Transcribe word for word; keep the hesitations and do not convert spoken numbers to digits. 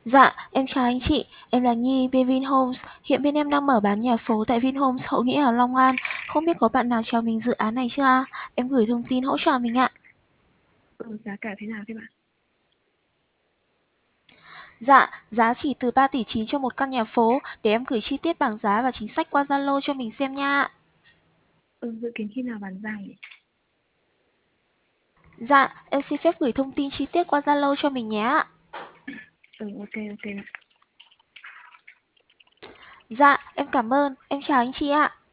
Dạ, em chào anh chị, em là Nhi bên Vinhomes. Hiện bên em đang mở bán nhà phố tại Vinhomes Hậu Nghĩa ở Long An. Không biết có bạn nào chào mình dự án này chưa ạ? Em gửi thông tin hỗ trợ mình ạ. Ừ, giá cả thế nào thế bạn? Dạ, giá chỉ từ ba tỷ chín cho một căn nhà phố. Để em gửi chi tiết bảng giá và chính sách qua Zalo cho mình xem nha. Ừ, dự kiến khi nào bán ra nhỉ? Dạ, em xin phép gửi thông tin chi tiết qua Zalo cho mình nhé ạ. Ừ, ok, ok bạn. Dạ, em cảm ơn. Em chào anh chị ạ.